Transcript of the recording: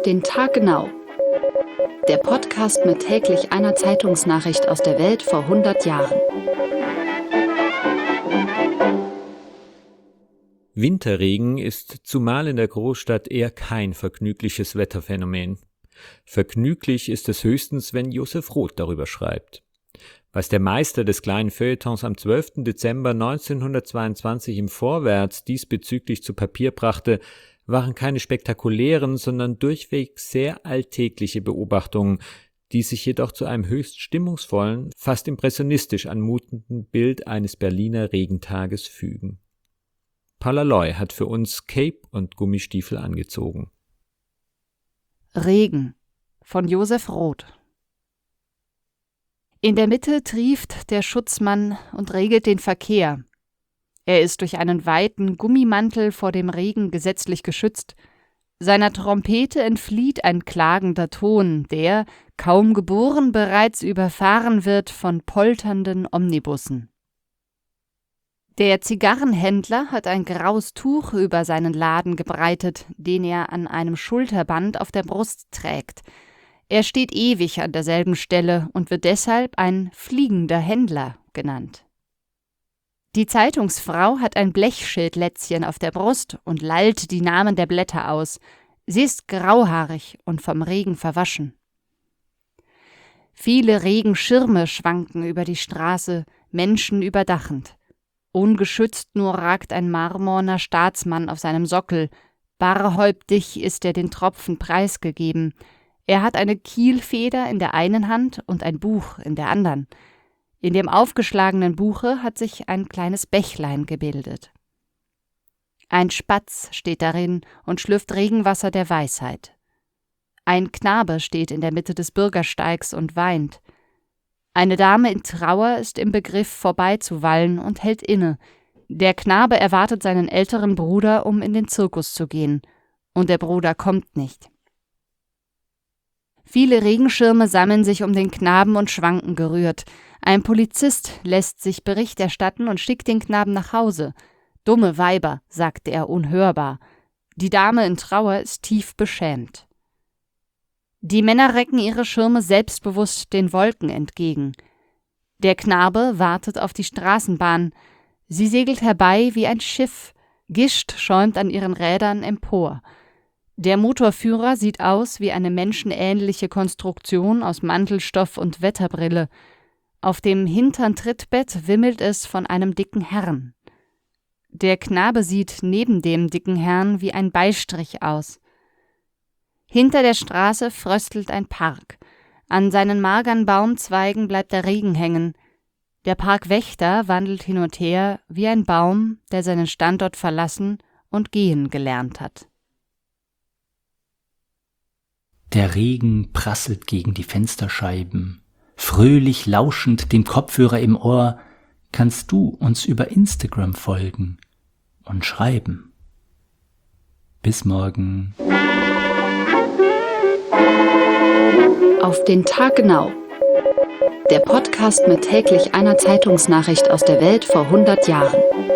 den Tag genau. Der Podcast mit täglich einer Zeitungsnachricht aus der Welt vor 100 Jahren. Winterregen ist zumal in der Großstadt eher kein vergnügliches Wetterphänomen. Vergnüglich ist es höchstens, wenn Josef Roth darüber schreibt. Was der Meister des kleinen Feuilletons am 12. Dezember 1922 im Vorwärts diesbezüglich zu Papier brachte, waren keine spektakulären, sondern durchweg sehr alltägliche Beobachtungen, die sich jedoch zu einem höchst stimmungsvollen, fast impressionistisch anmutenden Bild eines Berliner Regentages fügen. Paula Loy hat für uns Cape und Gummistiefel angezogen. Regen von Josef Roth. In der Mitte trieft der Schutzmann und regelt den Verkehr. Er ist durch einen weiten Gummimantel vor dem Regen gesetzlich geschützt. Seiner Trompete entflieht ein klagender Ton, der, kaum geboren, bereits überfahren wird von polternden Omnibussen. Der Zigarrenhändler hat ein graues Tuch über seinen Laden gebreitet, den er an einem Schulterband auf der Brust trägt. Er steht ewig an derselben Stelle und wird deshalb ein fliegender Händler genannt. Die Zeitungsfrau hat ein Blechschildlätzchen auf der Brust und lallt die Namen der Blätter aus. Sie ist grauhaarig und vom Regen verwaschen. Viele Regenschirme schwanken über die Straße, Menschen überdachend. Ungeschützt nur ragt ein marmorner Staatsmann auf seinem Sockel. Barhäuptig ist er den Tropfen preisgegeben. Er hat eine Kielfeder in der einen Hand und ein Buch in der anderen. In dem aufgeschlagenen Buche hat sich ein kleines Bächlein gebildet. Ein Spatz steht darin und schlürft Regenwasser der Weisheit. Ein Knabe steht in der Mitte des Bürgersteigs und weint. Eine Dame in Trauer ist im Begriff vorbeizuwallen und hält inne. Der Knabe erwartet seinen älteren Bruder, um in den Zirkus zu gehen. Und der Bruder kommt nicht. Viele Regenschirme sammeln sich um den Knaben und schwanken gerührt. Ein Polizist lässt sich Bericht erstatten und schickt den Knaben nach Hause. »Dumme Weiber«, sagt er unhörbar. Die Dame in Trauer ist tief beschämt. Die Männer recken ihre Schirme selbstbewusst den Wolken entgegen. Der Knabe wartet auf die Straßenbahn. Sie segelt herbei wie ein Schiff. Gischt schäumt an ihren Rädern empor. Der Motorführer sieht aus wie eine menschenähnliche Konstruktion aus Mantelstoff und Wetterbrille. Auf dem hintern Trittbett wimmelt es von einem dicken Herrn. Der Knabe sieht neben dem dicken Herrn wie ein Beistrich aus. Hinter der Straße fröstelt ein Park. An seinen mageren Baumzweigen bleibt der Regen hängen. Der Parkwächter wandelt hin und her wie ein Baum, der seinen Standort verlassen und gehen gelernt hat. Der Regen prasselt gegen die Fensterscheiben. Fröhlich lauschend, dem Kopfhörer im Ohr, kannst du uns über Instagram folgen und schreiben. Bis morgen. Auf den Tag genau. Der Podcast mit täglich einer Zeitungsnachricht aus der Welt vor 100 Jahren.